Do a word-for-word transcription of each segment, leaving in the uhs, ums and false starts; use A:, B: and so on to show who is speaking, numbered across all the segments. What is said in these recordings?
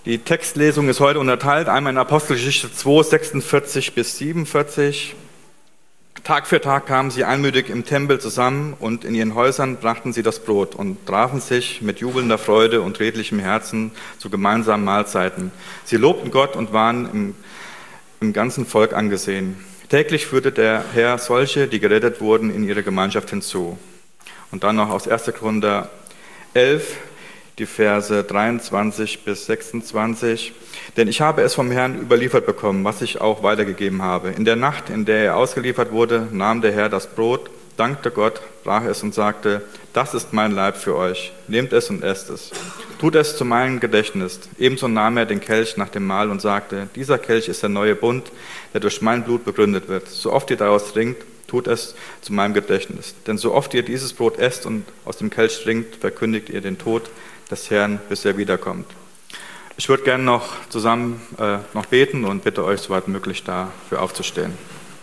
A: Die Textlesung ist heute unterteilt, einmal in Apostelgeschichte zwei, sechsundvierzig bis siebenundvierzig. Tag für Tag kamen sie einmütig im Tempel zusammen und in ihren Häusern brachten sie das Brot und trafen sich mit jubelnder Freude und redlichem Herzen zu gemeinsamen Mahlzeiten. Sie lobten Gott und waren im, im ganzen Volk angesehen. Täglich führte der Herr solche, die gerettet wurden, in ihre Gemeinschaft hinzu. Und dann noch aus erster Korinther elf, die Verse dreiundzwanzig bis sechsundzwanzig. Denn ich habe es vom Herrn überliefert bekommen, was ich auch weitergegeben habe. In der Nacht, in der er ausgeliefert wurde, nahm der Herr das Brot, dankte Gott, brach es und sagte, das ist mein Leib für euch, nehmt es und esst es. Tut es zu meinem Gedächtnis. Ebenso nahm er den Kelch nach dem Mahl und sagte, dieser Kelch ist der neue Bund, der durch mein Blut begründet wird. So oft ihr daraus trinkt, tut es zu meinem Gedächtnis. Denn so oft ihr dieses Brot esst und aus dem Kelch trinkt, verkündigt ihr den Tod des Herrn, bis er wiederkommt. Ich würde gerne noch zusammen äh, noch beten und bitte euch, soweit möglich, dafür aufzustehen.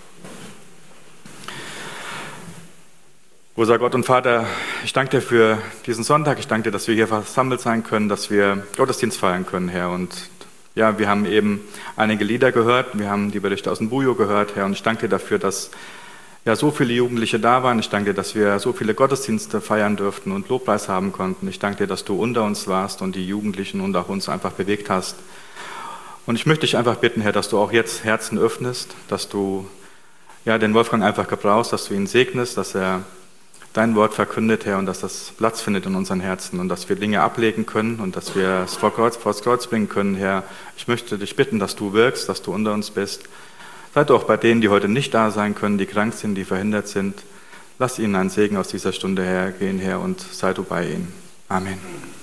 A: Großer Gott und Vater, ich danke dir für diesen Sonntag. Ich danke dir, dass wir hier versammelt sein können, dass wir Gottesdienst feiern können, Herr. Und ja, wir haben eben einige Lieder gehört, wir haben die Berichte aus dem Bujo gehört, Herr. Und ich danke dir dafür, dass ja so viele Jugendliche da waren. Ich danke dir, dass wir so viele Gottesdienste feiern durften und Lobpreis haben konnten. Ich danke dir, dass du unter uns warst und die Jugendlichen und auch uns einfach bewegt hast. Und ich möchte dich einfach bitten, Herr, dass du auch jetzt Herzen öffnest, dass du ja den Wolfgang einfach gebrauchst, dass du ihn segnest, dass er dein Wort verkündet, Herr, und dass das Platz findet in unseren Herzen und dass wir Dinge ablegen können und dass wir es vor Kreuz, vor das Kreuz bringen können, Herr. Ich möchte dich bitten, dass du wirkst, dass du unter uns bist. Sei du auch bei denen, die heute nicht da sein können, die krank sind, die verhindert sind. Lass ihnen einen Segen aus dieser Stunde hergehen, Herr, und sei du bei ihnen. Amen.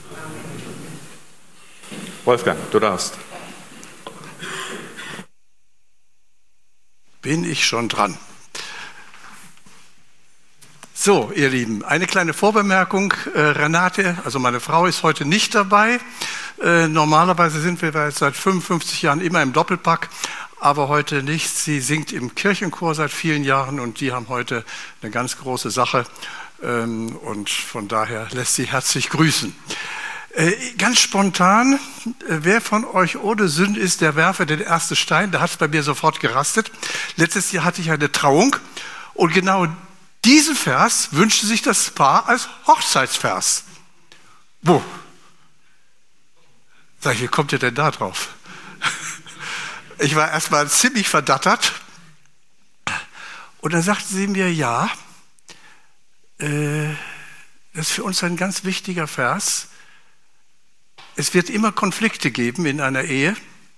A: Wolfgang, du darfst.
B: Bin ich schon dran. So, ihr Lieben, eine kleine Vorbemerkung. Äh, Renate, also meine Frau, ist heute nicht dabei. Äh, normalerweise sind wir jetzt seit fünfundfünfzig Jahren immer im Doppelpack. Aber heute nicht. Sie singt im Kirchenchor seit vielen Jahren und die haben heute eine ganz große Sache und von daher lässt sie herzlich grüßen. Ganz spontan, wer von euch ohne Sünde ist, der werfe den ersten Stein. Da hat es bei mir sofort gerastet. Letztes Jahr hatte ich eine Trauung und genau diesen Vers wünschte sich das Paar als Hochzeitsvers. Wo? Sag ich, wie kommt ihr denn da drauf? Ich war erstmal ziemlich verdattert und dann sagte sie mir, ja, äh, das ist für uns ein ganz wichtiger Vers. Es wird immer Konflikte geben in einer Ehe,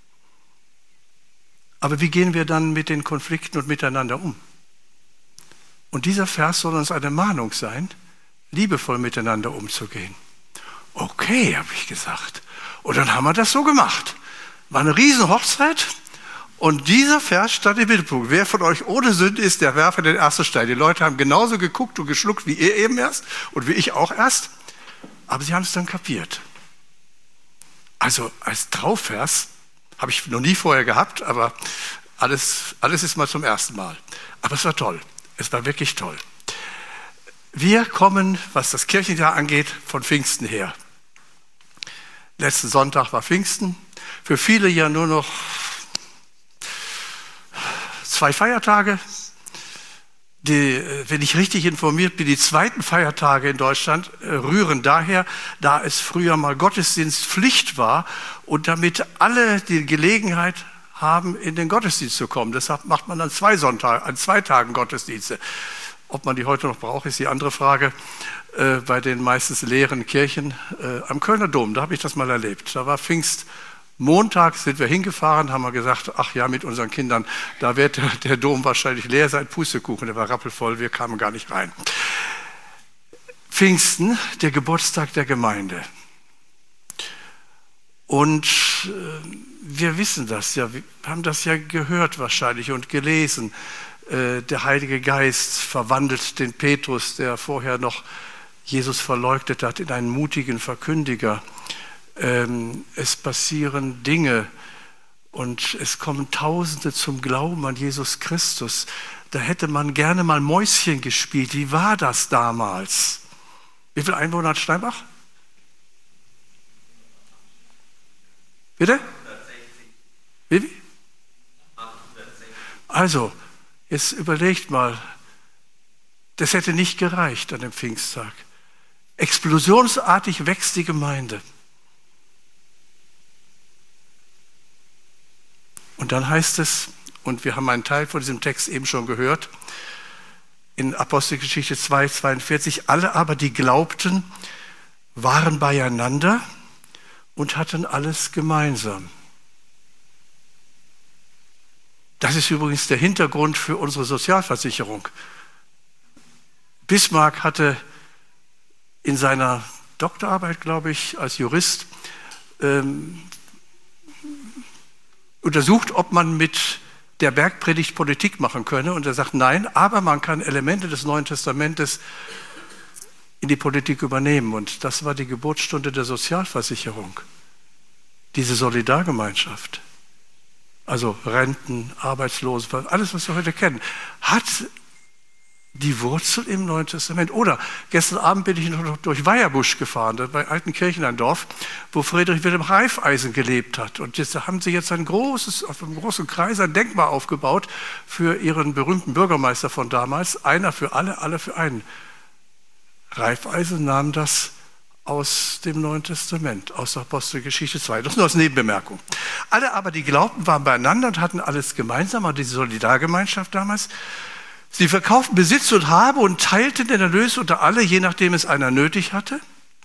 B: aber wie gehen wir dann mit den Konflikten und miteinander um? Und dieser Vers soll uns eine Mahnung sein, liebevoll miteinander umzugehen. Okay, habe ich gesagt. Und dann haben wir das so gemacht. War eine riesen Hochzeit. Und dieser Vers stand im Mittelpunkt. Wer von euch ohne Sünde ist, der werfe den ersten Stein. Die Leute haben genauso geguckt und geschluckt wie ihr eben erst und wie ich auch erst. Aber sie haben es dann kapiert. Also als Trauvers habe ich noch nie vorher gehabt, aber alles, alles ist mal zum ersten Mal. Aber es war toll. Es war wirklich toll. Wir kommen, was das Kirchenjahr angeht, von Pfingsten her. Letzten Sonntag war Pfingsten. Für viele ja nur noch zwei Feiertage. Die, wenn ich richtig informiert bin, die zweiten Feiertage in Deutschland rühren daher, da es früher mal Gottesdienstpflicht war und damit alle die Gelegenheit haben, in den Gottesdienst zu kommen. Deshalb macht man an zwei Sonntagen, an zwei Tagen Gottesdienste. Ob man die heute noch braucht, ist die andere Frage. Äh, bei den meistens leeren Kirchen äh, am Kölner Dom, da habe ich das mal erlebt. Da war Pfingst. Montag sind wir hingefahren, haben wir gesagt, ach ja, mit unseren Kindern, da wird der, der Dom wahrscheinlich leer sein, Pustekuchen, der war rappelvoll, wir kamen gar nicht rein. Pfingsten, der Geburtstag der Gemeinde. Und äh, wir wissen das ja, wir haben das ja gehört wahrscheinlich und gelesen. Äh, der Heilige Geist verwandelt den Petrus, der vorher noch Jesus verleugnet hat, in einen mutigen Verkündiger. Es passieren Dinge und es kommen Tausende zum Glauben an Jesus Christus. Da hätte man gerne mal Mäuschen gespielt. Wie war das damals? Wie viele Einwohner hat Steinbach? Bitte? Wie? Also, jetzt überlegt mal, das hätte nicht gereicht an dem Pfingsttag. Explosionsartig wächst die Gemeinde. Und dann heißt es, und wir haben einen Teil von diesem Text eben schon gehört, in Apostelgeschichte zwei, zweiundvierzig, alle aber, die glaubten, waren beieinander und hatten alles gemeinsam. Das ist übrigens der Hintergrund für unsere Sozialversicherung. Bismarck hatte in seiner Doktorarbeit, glaube ich, als Jurist ähm, untersucht, ob man mit der Bergpredigt Politik machen könne. Und er sagt, nein, aber man kann Elemente des Neuen Testamentes in die Politik übernehmen. Und das war die Geburtsstunde der Sozialversicherung, diese Solidargemeinschaft. Also Renten, Arbeitslosen, alles, was wir heute kennen, hat die Wurzel im Neuen Testament. Oder gestern Abend bin ich noch durch Weierbusch gefahren, bei Altenkirchen, ein Dorf, wo Friedrich Wilhelm Raiffeisen gelebt hat. Und jetzt haben sie jetzt ein großes, auf einem großen Kreis ein Denkmal aufgebaut für ihren berühmten Bürgermeister von damals. Einer für alle, alle für einen. Raiffeisen nahm das aus dem Neuen Testament, aus der Apostelgeschichte zwei. Das nur als Nebenbemerkung. Alle aber, die glaubten, waren beieinander und hatten alles gemeinsam, also diese Solidargemeinschaft damals. Sie verkauften Besitz und Habe und teilten den Erlös unter alle, je nachdem es einer nötig hatte.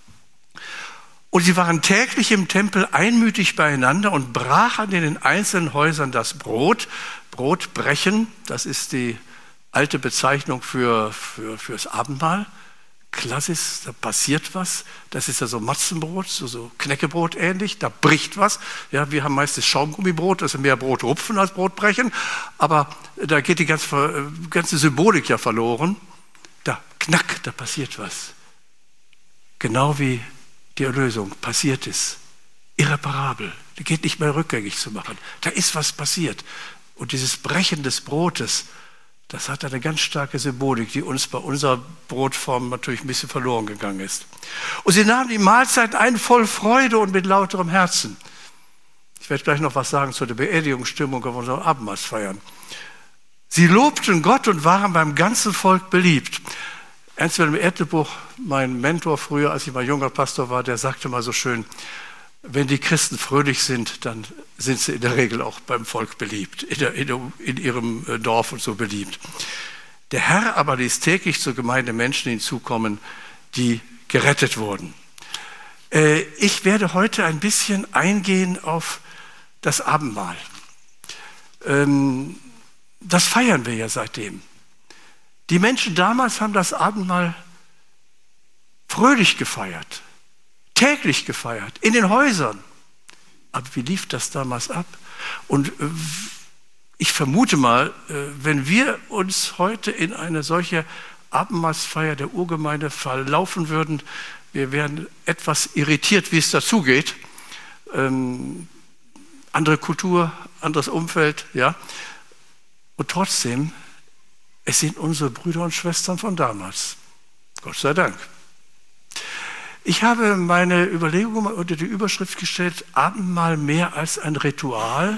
B: Und sie waren täglich im Tempel einmütig beieinander und brachen in den einzelnen Häusern das Brot. Brot brechen, das ist die alte Bezeichnung für, für, fürs Abendmahl. Klassisch, da passiert was. Das ist ja so Matzenbrot, so, so Knäckebrot ähnlich. Da bricht was. Ja, wir haben meistens Schaumgummibrot, das ist mehr Brotrupfen als Brotbrechen. Aber da geht die ganze, ganze Symbolik ja verloren. Da, knack, da passiert was. Genau wie die Erlösung passiert ist. Irreparabel. Die geht nicht mehr rückgängig zu machen. Da ist was passiert. Und dieses Brechen des Brotes, das hat eine ganz starke Symbolik, die uns bei unserer Brotform natürlich ein bisschen verloren gegangen ist. Und sie nahmen die Mahlzeit ein voll Freude und mit lauterem Herzen. Ich werde gleich noch was sagen zu der Beerdigungsstimmung auf unseren Abendmahlsfeiern. Sie lobten Gott und waren beim ganzen Volk beliebt. Ernst Wilhelm Ertebuch, mein Mentor früher, als ich mal junger Pastor war, der sagte mal so schön, wenn die Christen fröhlich sind, dann sind sie in der Regel auch beim Volk beliebt, in, der, in, in ihrem Dorf und so beliebt. Der Herr aber ließ täglich zur Gemeinde Menschen hinzukommen, die gerettet wurden. Äh, ich werde heute ein bisschen eingehen auf das Abendmahl. Ähm, das feiern wir ja seitdem. Die Menschen damals haben das Abendmahl fröhlich gefeiert. Täglich gefeiert, in den Häusern. Aber wie lief das damals ab? Und äh, ich vermute mal, äh, wenn wir uns heute in eine solche Abendmahlsfeier der Urgemeinde verlaufen würden, wir wären etwas irritiert, wie es dazugeht. Ähm, andere Kultur, anderes Umfeld, ja. Und trotzdem, es sind unsere Brüder und Schwestern von damals. Gott sei Dank. Ich habe meine Überlegungen unter die Überschrift gestellt, Abendmahl mehr als ein Ritual.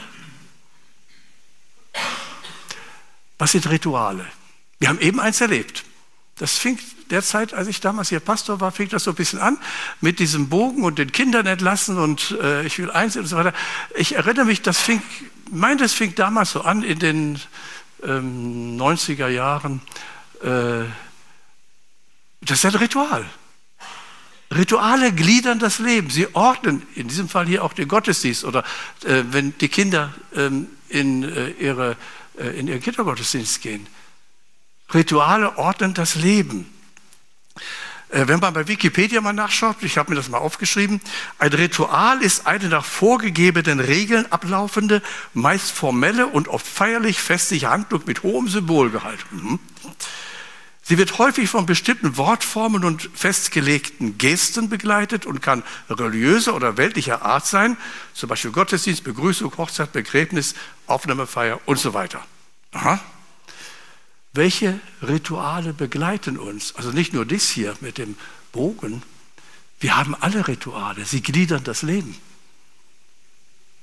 B: Was sind Rituale? Wir haben eben eins erlebt. Das fing derzeit, als ich damals hier Pastor war, fing das so ein bisschen an, mit diesem Bogen und den Kindern entlassen und äh, ich will eins und so weiter. Ich erinnere mich, das fing, mein, das fing damals so an in den ähm, neunziger Jahren. Äh, das ist ein Ritual. Rituale gliedern das Leben. Sie ordnen, in diesem Fall hier auch den Gottesdienst oder äh, wenn die Kinder ähm, in, äh, ihre, äh, in ihren Kindergottesdienst gehen. Rituale ordnen das Leben. Äh, wenn man bei Wikipedia mal nachschaut, ich habe mir das mal aufgeschrieben, ein Ritual ist eine nach vorgegebenen Regeln ablaufende, meist formelle und oft feierlich festliche Handlung mit hohem Symbolgehalt. Mhm. Sie wird häufig von bestimmten Wortformen und festgelegten Gesten begleitet und kann religiöser oder weltlicher Art sein, zum Beispiel Gottesdienst, Begrüßung, Hochzeit, Begräbnis, Aufnahmefeier und so weiter. Aha. Welche Rituale begleiten uns? Also nicht nur dies hier mit dem Bogen. Wir haben alle Rituale, sie gliedern das Leben.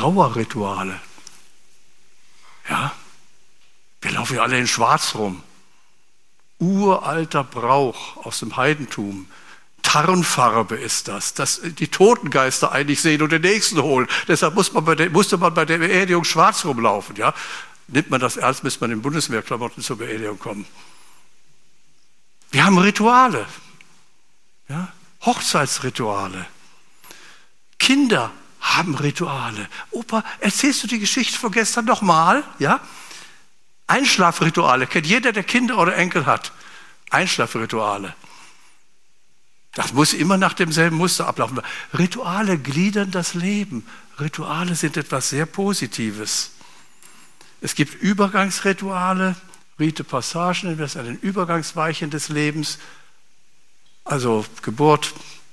B: Trauerrituale. Ja, wir laufen ja alle in Schwarz rum. Uralter Brauch aus dem Heidentum. Tarnfarbe ist das, dass die Totengeister eigentlich sehen und den nächsten holen. Deshalb muss man bei der, musste man bei der Beerdigung schwarz rumlaufen. Ja? Nimmt man das ernst, müsste man in Bundeswehrklamotten zur Beerdigung kommen. Wir haben Rituale, ja? Hochzeitsrituale. Kinder haben Rituale. Opa, erzählst du die Geschichte von gestern nochmal? Ja? Einschlafrituale, kennt jeder, der Kinder oder Enkel hat. Einschlafrituale. Das muss immer nach demselben Muster ablaufen. Rituale gliedern das Leben. Rituale sind etwas sehr Positives. Es gibt Übergangsrituale, Rite Passagen, das sind Übergangsweichen des Lebens, also Geburt,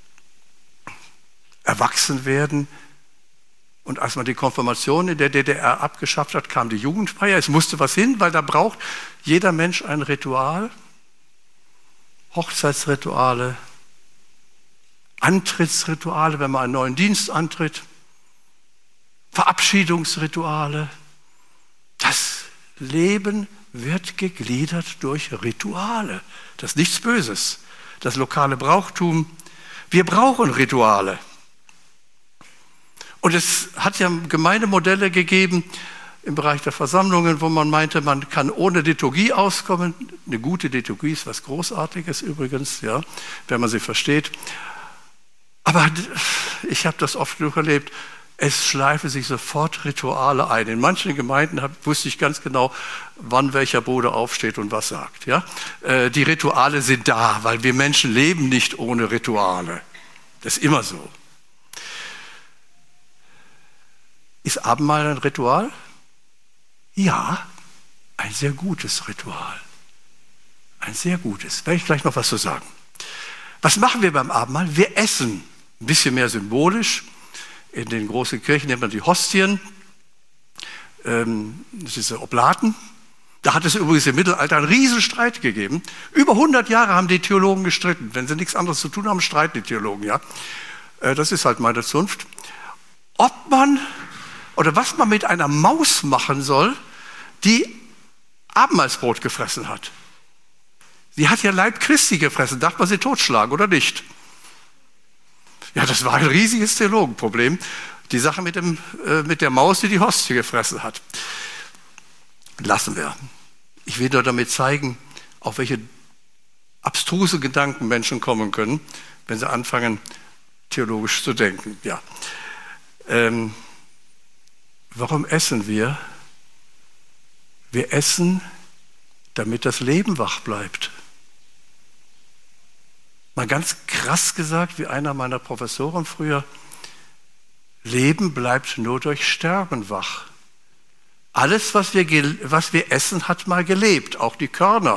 B: Erwachsenwerden. Und als man die Konfirmation in der D D R abgeschafft hat, kam die Jugendfeier. Es musste was hin, weil da braucht jeder Mensch ein Ritual. Hochzeitsrituale, Antrittsrituale, wenn man einen neuen Dienst antritt, Verabschiedungsrituale. Das Leben wird gegliedert durch Rituale. Das ist nichts Böses. Das lokale Brauchtum. Wir brauchen Rituale. Und es hat ja Gemeindemodelle gegeben im Bereich der Versammlungen, wo man meinte, man kann ohne Liturgie auskommen. Eine gute Liturgie ist was Großartiges übrigens, ja, wenn man sie versteht. Aber ich habe das oft genug erlebt, es schleifen sich sofort Rituale ein. In manchen Gemeinden hab, wusste ich ganz genau, wann welcher Bruder aufsteht und was sagt. Ja? Äh, die Rituale sind da, weil wir Menschen leben nicht ohne Rituale. Das ist immer so. Ist Abendmahl ein Ritual? Ja, ein sehr gutes Ritual. Ein sehr gutes. Werde ich gleich noch was zu sagen. Was machen wir beim Abendmahl? Wir essen. Ein bisschen mehr symbolisch. In den großen Kirchen nennt man die Hostien. Ähm, das ist Oblaten. Da hat es übrigens im Mittelalter einen Riesenstreit gegeben. Über hundert Jahre haben die Theologen gestritten. Wenn sie nichts anderes zu tun haben, streiten die Theologen. Ja? Äh, das ist halt meine Zunft. Ob man oder was man mit einer Maus machen soll, die Abendmahlsbrot gefressen hat. Sie hat ja Leib Christi gefressen. Darf man sie totschlagen oder nicht? Ja, das war ein riesiges Theologenproblem. Die Sache mit, dem, äh, mit der Maus, die die Hostie gefressen hat. Lassen wir. Ich will nur damit zeigen, auf welche abstruse Gedanken Menschen kommen können, wenn sie anfangen, theologisch zu denken. Ja. Ähm, warum essen wir? Wir essen, damit das Leben wach bleibt. Mal ganz krass gesagt, wie einer meiner Professoren früher, Leben bleibt nur durch Sterben wach. Alles, was wir, was wir essen, hat mal gelebt, auch die Körner.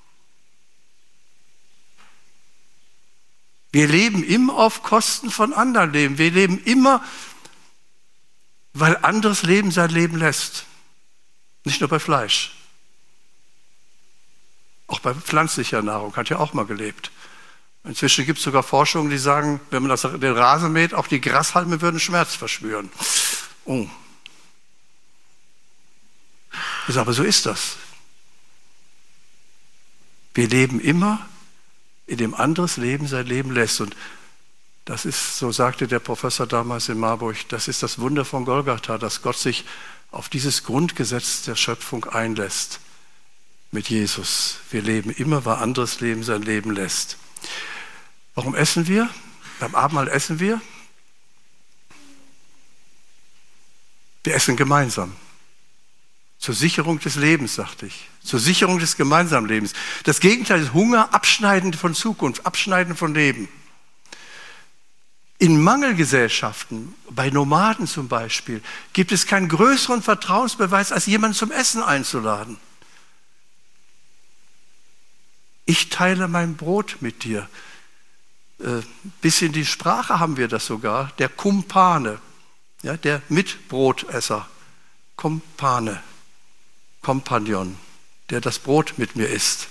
B: Wir leben immer auf Kosten von anderen Leben. Wir leben immer, weil anderes Leben sein Leben lässt. Nicht nur bei Fleisch. Auch bei pflanzlicher Nahrung hat ja auch mal gelebt. Inzwischen gibt es sogar Forschungen, die sagen, wenn man das, den Rasen mäht, auch die Grashalme würden Schmerz verspüren. Oh. Aber so ist das. Wir leben immer, in dem anderes Leben sein Leben lässt. Und das ist, so sagte der Professor damals in Marburg, das ist das Wunder von Golgatha, dass Gott sich auf dieses Grundgesetz der Schöpfung einlässt mit Jesus. Wir leben immer, weil anderes Leben sein Leben lässt. Warum essen wir? Beim Abendmahl essen wir. Wir essen gemeinsam. Zur Sicherung des Lebens, sagte ich. Zur Sicherung des gemeinsamen Lebens. Das Gegenteil ist Hunger, Abschneiden von Zukunft, Abschneiden von Leben. In Mangelgesellschaften, bei Nomaden zum Beispiel, gibt es keinen größeren Vertrauensbeweis, als jemanden zum Essen einzuladen. Ich teile mein Brot mit dir. Äh, bis in die Sprache haben wir das sogar, der Kumpane, ja, der Mitbrotesser, Kumpane, Kompagnon, der das Brot mit mir isst.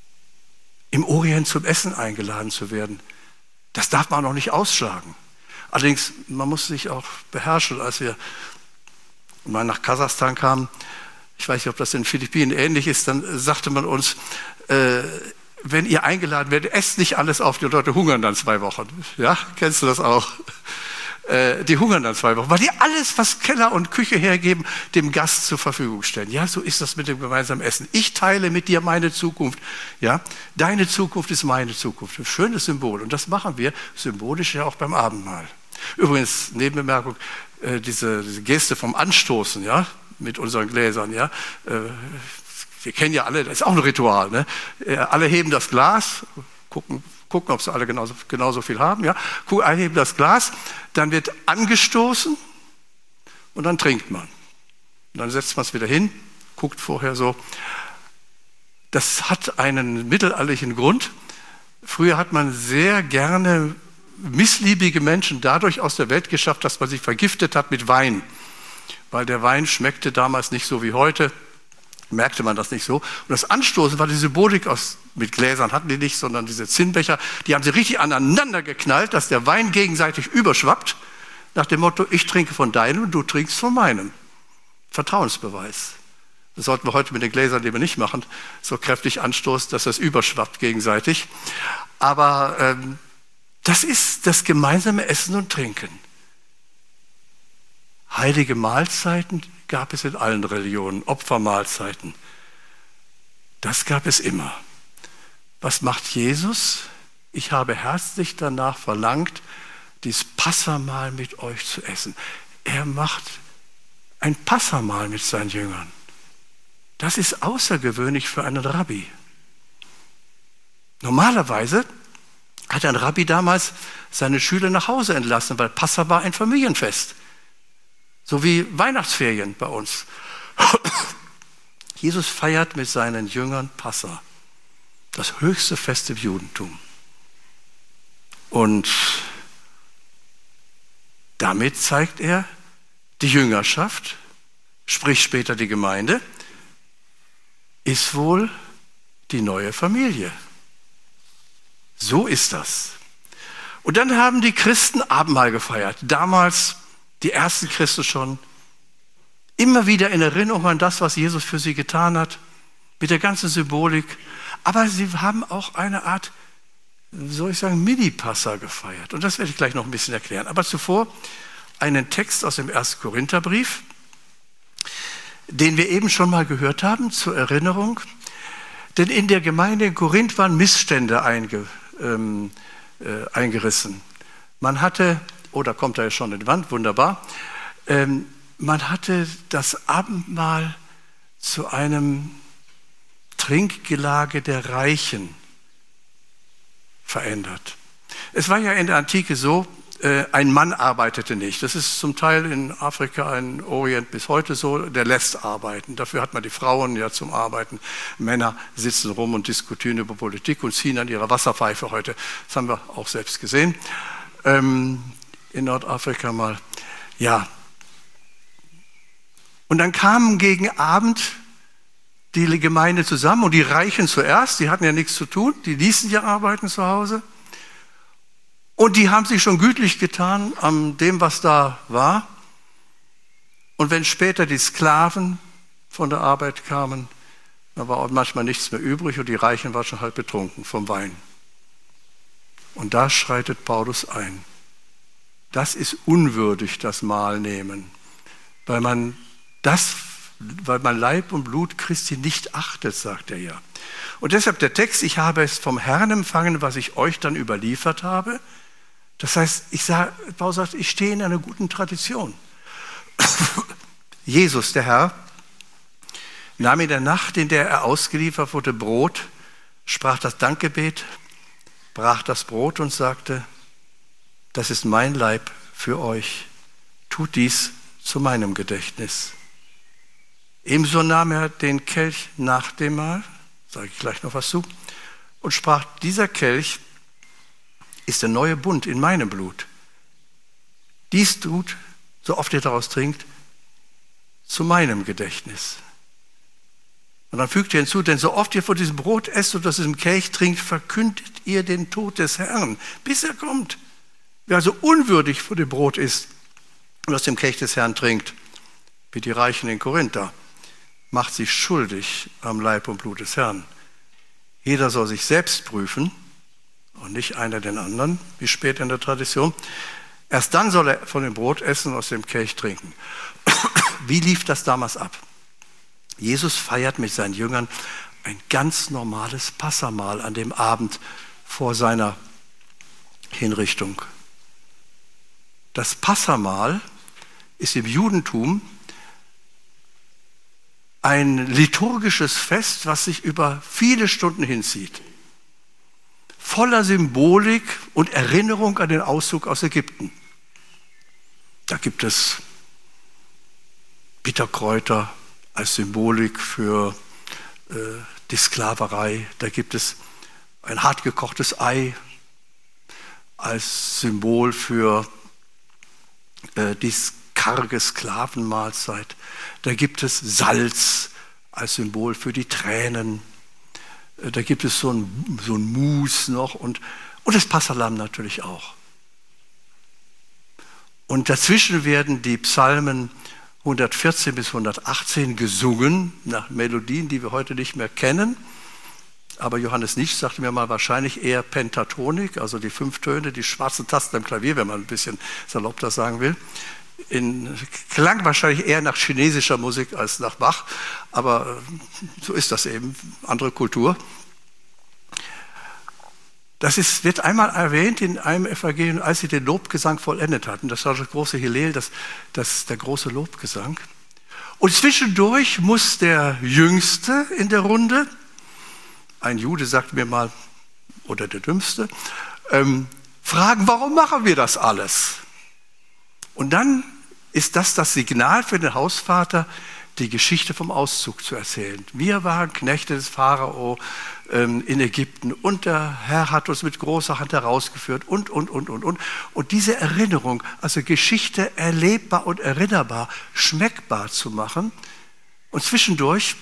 B: Im Orient zum Essen eingeladen zu werden, das darf man auch nicht ausschlagen. Allerdings, man muss sich auch beherrschen. Als wir mal nach Kasachstan kamen, ich weiß nicht, ob das in den Philippinen ähnlich ist, dann sagte man uns, äh, wenn ihr eingeladen werdet, esst nicht alles auf, die Leute hungern dann zwei Wochen. Ja, kennst du das auch? Äh, die hungern dann zwei Wochen, weil die alles, was Keller und Küche hergeben, dem Gast zur Verfügung stellen. Ja, so ist das mit dem gemeinsamen Essen. Ich teile mit dir meine Zukunft. Ja, deine Zukunft ist meine Zukunft. Ein schönes Symbol. Und das machen wir symbolisch ja auch beim Abendmahl. Übrigens, Nebenbemerkung, äh, diese, diese Geste vom Anstoßen, ja, mit unseren Gläsern, ja, äh, wir kennen ja alle, das ist auch ein Ritual, ne? Äh, alle heben das Glas, gucken, gucken, ob sie alle genauso, genauso viel haben, ja, alle heben das Glas, dann wird angestoßen und dann trinkt man. Und dann setzt man es wieder hin, guckt vorher so. Das hat einen mittelalterlichen Grund. Früher hat man sehr gerne missliebige Menschen dadurch aus der Welt geschafft, dass man sie vergiftet hat mit Wein. Weil der Wein schmeckte damals nicht so wie heute, merkte man das nicht so. Und das Anstoßen war die Symbolik aus, mit Gläsern hatten die nicht, sondern diese Zinnbecher, die haben sie richtig aneinander geknallt, dass der Wein gegenseitig überschwappt, nach dem Motto, ich trinke von deinem und du trinkst von meinem. Vertrauensbeweis. Das sollten wir heute mit den Gläsern lieber nicht machen, so kräftig anstoßen, dass das überschwappt gegenseitig. Aber ähm, das ist das gemeinsame Essen und Trinken. Heilige Mahlzeiten gab es in allen Religionen, Opfermahlzeiten. Das gab es immer. Was macht Jesus? Ich habe herzlich danach verlangt, dieses Passamahl mit euch zu essen. Er macht ein Passamahl mit seinen Jüngern. Das ist außergewöhnlich für einen Rabbi. Normalerweise hat ein Rabbi damals seine Schüler nach Hause entlassen, weil Passa war ein Familienfest. So wie Weihnachtsferien bei uns. Jesus feiert mit seinen Jüngern Passa, das höchste Fest im Judentum. Und damit zeigt er, die Jüngerschaft, sprich später die Gemeinde, ist wohl die neue Familie. So ist das. Und dann haben die Christen Abendmahl gefeiert. Damals die ersten Christen schon, immer wieder in Erinnerung an das, was Jesus für sie getan hat, mit der ganzen Symbolik. Aber sie haben auch eine Art, soll ich sagen, Mini-Passa gefeiert. Und das werde ich gleich noch ein bisschen erklären. Aber zuvor einen Text aus dem ersten Korintherbrief, den wir eben schon mal gehört haben, zur Erinnerung. Denn in der Gemeinde in Korinth waren Missstände einge, ähm, äh, eingerissen. Man hatte, oh, da kommt er ja schon in die Wand, wunderbar. Ähm, man hatte das Abendmahl zu einem Trinkgelage der Reichen verändert. Es war ja in der Antike so, äh, ein Mann arbeitete nicht. Das ist zum Teil in Afrika, in Orient bis heute so, der lässt arbeiten. Dafür hat man die Frauen ja zum Arbeiten. Männer sitzen rum und diskutieren über Politik und ziehen an ihrer Wasserpfeife heute. Das haben wir auch selbst gesehen. Ähm, in Nordafrika mal. Ja. Und dann kamen gegen Abend die Gemeinde zusammen und die Reichen zuerst, die hatten ja nichts zu tun, die ließen ja arbeiten zu Hause. Und die haben sich schon gütlich getan an dem, was da war. Und wenn später die Sklaven von der Arbeit kamen, dann war auch manchmal nichts mehr übrig und die Reichen waren schon halb betrunken vom Wein. Und da schreitet Paulus ein. Das ist unwürdig, das Mahl nehmen, weil man das, weil man Leib und Blut Christi nicht achtet, sagt er ja. Und deshalb der Text, ich habe es vom Herrn empfangen, was ich euch dann überliefert habe. Das heißt, ich sage, Paulus sagt, ich stehe in einer guten Tradition. Jesus, der Herr, nahm in der Nacht, in der er ausgeliefert wurde, Brot, sprach das Dankgebet, brach das Brot und sagte, das ist mein Leib für euch, tut dies zu meinem Gedächtnis. Ebenso nahm er den Kelch nach dem Mahl, sage ich gleich noch was zu, und sprach, dieser Kelch ist der neue Bund in meinem Blut. Dies tut, so oft ihr daraus trinkt, zu meinem Gedächtnis. Und dann fügt er hinzu, denn so oft ihr von diesem Brot esst und aus diesem Kelch trinkt, verkündet ihr den Tod des Herrn, bis er kommt. Wer also unwürdig von dem Brot isst und aus dem Kelch des Herrn trinkt, wie die Reichen in Korinther, macht sich schuldig am Leib und Blut des Herrn. Jeder soll sich selbst prüfen und nicht einer den anderen, wie später in der Tradition. Erst dann soll er von dem Brot essen und aus dem Kelch trinken. Wie lief das damals ab? Jesus feiert mit seinen Jüngern ein ganz normales Passamahl an dem Abend vor seiner Hinrichtung. Das Passamahl ist im Judentum ein liturgisches Fest, was sich über viele Stunden hinzieht. Voller Symbolik und Erinnerung an den Auszug aus Ägypten. Da gibt es Bitterkräuter als Symbolik für äh, die Sklaverei. Da gibt es ein hartgekochtes Ei als Symbol für äh, die karge Sklavenmahlzeit. Da gibt es Salz als Symbol für die Tränen. Äh, da gibt es so ein, so ein Mus noch und, und das Passahlamm natürlich auch. Und dazwischen werden die Psalmen hundertvierzehn bis hundertachtzehn gesungen, nach Melodien, die wir heute nicht mehr kennen. Aber Johannes Nitsch sagte mir mal, wahrscheinlich eher Pentatonik, also die fünf Töne, die schwarzen Tasten am Klavier, wenn man ein bisschen salopp das sagen will. In, klang wahrscheinlich eher nach chinesischer Musik als nach Bach, aber so ist das eben, andere Kultur. Das ist, wird einmal erwähnt in einem Evangelium, als sie den Lobgesang vollendet hatten. Das war das große Hillel, das, das, der große Lobgesang. Und zwischendurch muss der Jüngste in der Runde, ein Jude sagte mir mal, oder der Dümmste, ähm, fragen, warum machen wir das alles? Und dann ist das das Signal für den Hausvater, die Geschichte vom Auszug zu erzählen. Wir waren Knechte des Pharao ähm, in Ägypten und der Herr hat uns mit großer Hand herausgeführt und, und, und, und, und. Und diese Erinnerung, also Geschichte erlebbar und erinnerbar, schmeckbar zu machen. Und zwischendurch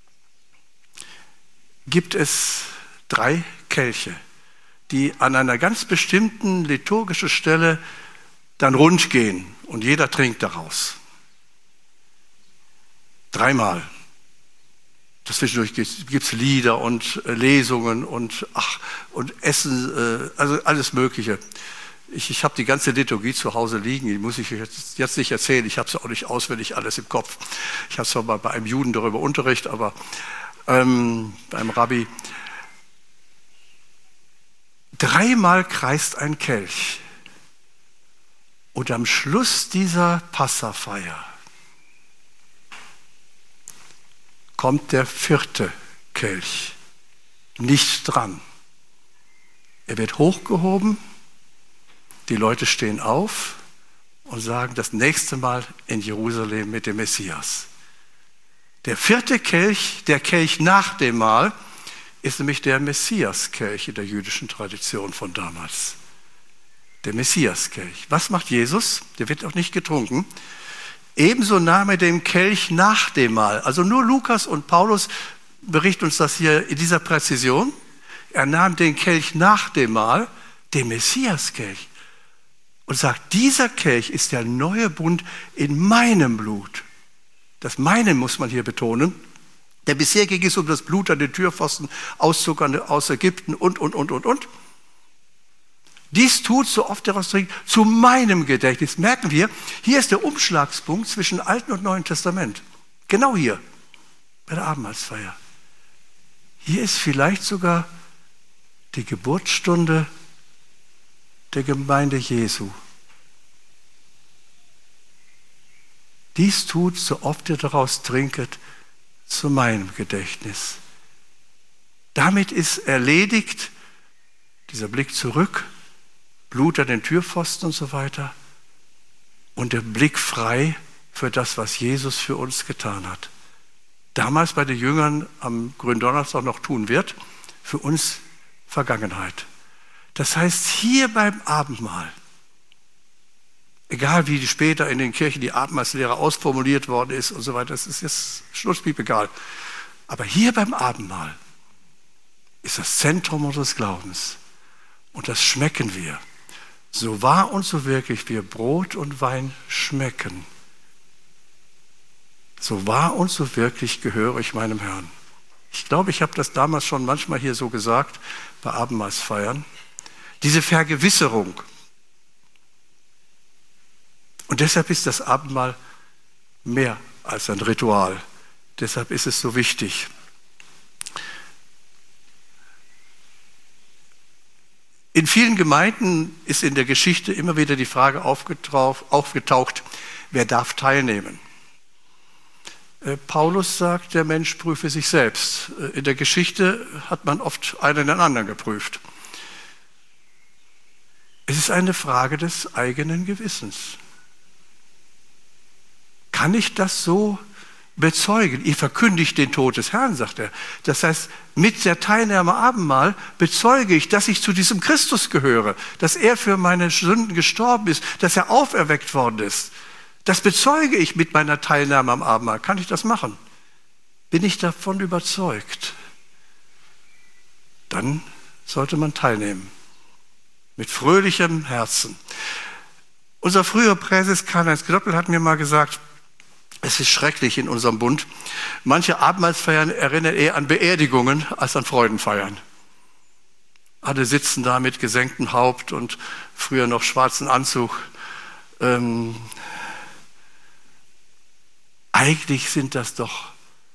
B: gibt es drei Kelche, die an einer ganz bestimmten liturgischen Stelle dann rund gehen und jeder trinkt daraus. Dreimal. Dazwischendurch gibt es Lieder und äh, Lesungen und, ach, und Essen, äh, also alles Mögliche. Ich, ich habe die ganze Liturgie zu Hause liegen, die muss ich jetzt, jetzt nicht erzählen. Ich habe es auch nicht auswendig alles im Kopf. Ich habe zwar mal bei einem Juden darüber Unterricht, aber ähm, beim Rabbi. Dreimal kreist ein Kelch. Und am Schluss dieser Passafeier kommt der vierte Kelch nicht dran. Er wird hochgehoben, die Leute stehen auf und sagen, das nächste Mal in Jerusalem mit dem Messias. Der vierte Kelch, der Kelch nach dem Mahl, ist nämlich der Messiaskelch in der jüdischen Tradition von damals. Der Messiaskelch. Was macht Jesus? Der wird auch nicht getrunken. Ebenso nahm er den Kelch nach dem Mahl. Also nur Lukas und Paulus berichten uns das hier in dieser Präzision. Er nahm den Kelch nach dem Mahl, den Messiaskelch, und sagt, dieser Kelch ist der neue Bund in meinem Blut. Das meinen muss man hier betonen. Denn bisher ging es um das Blut an den Türpfosten, Auszug aus Ägypten und, und, und, und, und. Dies tut, so oft daraus trinkt, zu meinem Gedächtnis. Merken wir, hier ist der Umschlagspunkt zwischen Alten und Neuen Testament. Genau hier, bei der Abendmahlsfeier. Hier ist vielleicht sogar die Geburtsstunde der Gemeinde Jesu. Dies tut, so oft ihr daraus trinket, zu meinem Gedächtnis. Damit ist erledigt dieser Blick zurück, Blut an den Türpfosten und so weiter und der Blick frei für das, was Jesus für uns getan hat. Damals bei den Jüngern am Gründonnerstag noch tun wird, für uns Vergangenheit. Das heißt, hier beim Abendmahl, egal wie später in den Kirchen die Abendmahlslehre ausformuliert worden ist und so weiter, das ist jetzt schnurzpiep egal. Aber hier beim Abendmahl ist das Zentrum unseres Glaubens und das schmecken wir. so wahr und so wirklich wir Brot und Wein schmecken, so wahr und so wirklich gehöre ich meinem Herrn. Ich glaube, ich habe das damals schon manchmal hier so gesagt, bei Abendmahlsfeiern. Diese Vergewisserung. Und deshalb ist das Abendmahl mehr als ein Ritual. Deshalb ist es so wichtig. In vielen Gemeinden ist in der Geschichte immer wieder die Frage aufgetaucht, wer darf teilnehmen? Paulus sagt, der Mensch prüfe sich selbst. In der Geschichte hat man oft einen den anderen geprüft. Es ist eine Frage des eigenen Gewissens. Kann ich das so bezeugen? Ihr verkündigt den Tod des Herrn, sagt er. Das heißt, mit der Teilnahme am Abendmahl bezeuge ich, dass ich zu diesem Christus gehöre, dass er für meine Sünden gestorben ist, dass er auferweckt worden ist. Das bezeuge ich mit meiner Teilnahme am Abendmahl. Kann ich das machen? Bin ich davon überzeugt? Dann sollte man teilnehmen. Mit fröhlichem Herzen. Unser früherer Präses Karl-Heinz Glöppel hat mir mal gesagt, es ist schrecklich in unserem Bund. Manche Abendmahlsfeiern erinnern eher an Beerdigungen als an Freudenfeiern. Alle sitzen da mit gesenktem Haupt und früher noch schwarzen Anzug. Ähm, eigentlich sind das doch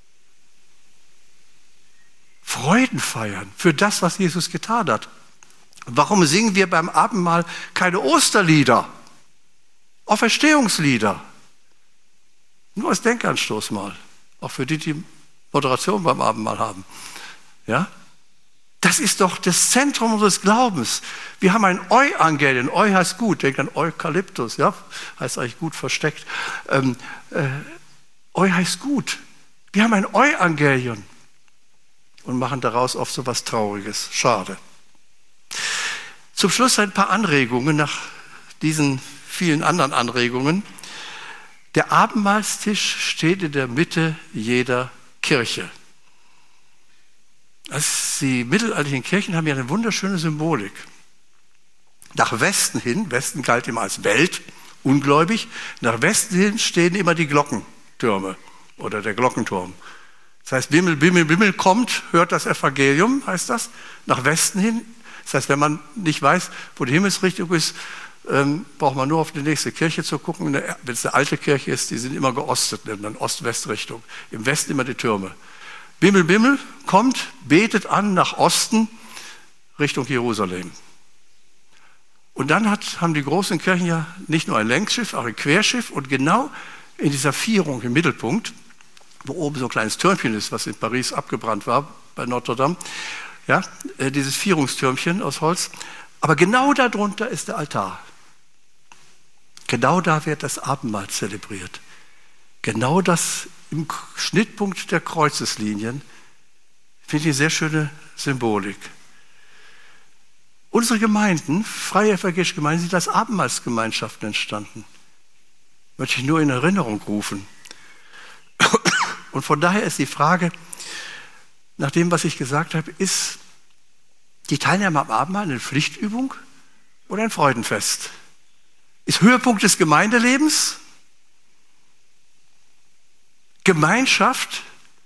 B: Freudenfeiern für das, was Jesus getan hat. Warum singen wir beim Abendmahl keine Osterlieder, Auferstehungslieder? Nur als Denkanstoß mal, auch für die, die Moderation beim Abendmahl haben. Ja? Das ist doch das Zentrum unseres Glaubens. Wir haben ein Euangelion. Eu heißt gut, denkt an Eukalyptus, ja? Heißt eigentlich gut versteckt. Ähm, äh, Eu heißt gut. Wir haben ein Euangelion und machen daraus oft so was Trauriges. Schade. Zum Schluss ein paar Anregungen nach diesen vielen anderen Anregungen. Der Abendmahlstisch steht in der Mitte jeder Kirche. Also die mittelalterlichen Kirchen haben ja eine wunderschöne Symbolik. Nach Westen hin, Westen galt immer als Welt, ungläubig, nach Westen hin stehen immer die Glockentürme oder der Glockenturm. Das heißt, Bimmel, Bimmel, Bimmel kommt, hört das Evangelium, heißt das, nach Westen hin. Das heißt, wenn man nicht weiß, wo die Himmelsrichtung ist, ähm, braucht man nur auf die nächste Kirche zu gucken. Wenn es eine alte Kirche ist, die sind immer geostet, dann Ost-West-Richtung. Im Westen immer die Türme. Bimmel, Bimmel kommt, betet an nach Osten, Richtung Jerusalem. Und dann hat, haben die großen Kirchen ja nicht nur ein Längsschiff, auch ein Querschiff. Und genau in dieser Vierung im Mittelpunkt, wo oben so ein kleines Türmchen ist, was in Paris abgebrannt war, bei Notre Dame, ja, dieses Vierungstürmchen aus Holz. Aber genau darunter ist der Altar. Genau da wird das Abendmahl zelebriert. Genau das im Schnittpunkt der Kreuzeslinien finde ich eine sehr schöne Symbolik. Unsere Gemeinden, freie evangelische Gemeinden, sind als Abendmahlsgemeinschaften entstanden. Möchte ich nur in Erinnerung rufen. Und von daher ist die Frage, nach dem, was ich gesagt habe, ist die Teilnahme am Abendmahl eine Pflichtübung oder ein Freudenfest? Ist Höhepunkt des Gemeindelebens? Gemeinschaft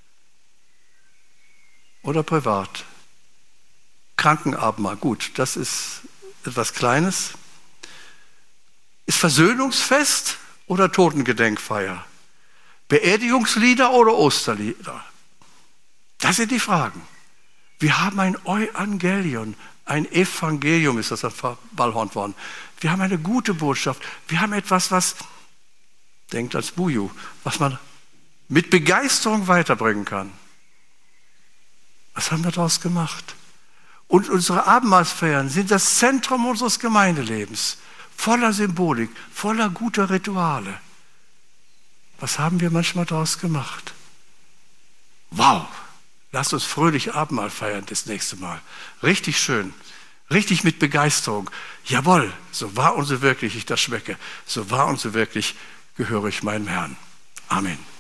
B: oder privat? Krankenabendmahl, gut, das ist etwas Kleines. Ist Versöhnungsfest oder Totengedenkfeier? Beerdigungslieder oder Osterlieder? Das sind die Fragen. Wir haben ein Euangelion, ein Evangelium ist das verballhornt worden. Wir haben eine gute Botschaft. Wir haben etwas, was, denkt als Buju, was man mit Begeisterung weiterbringen kann. Was haben wir daraus gemacht? Und unsere Abendmahlsfeiern sind das Zentrum unseres Gemeindelebens. Voller Symbolik, voller guter Rituale. Was haben wir manchmal daraus gemacht? Wow! Lasst uns fröhlich Abendmahl feiern das nächste Mal. Richtig schön. Richtig mit Begeisterung. Jawohl, so wahr und so wirklich ich das schmecke. So wahr und so wirklich gehöre ich meinem Herrn. Amen.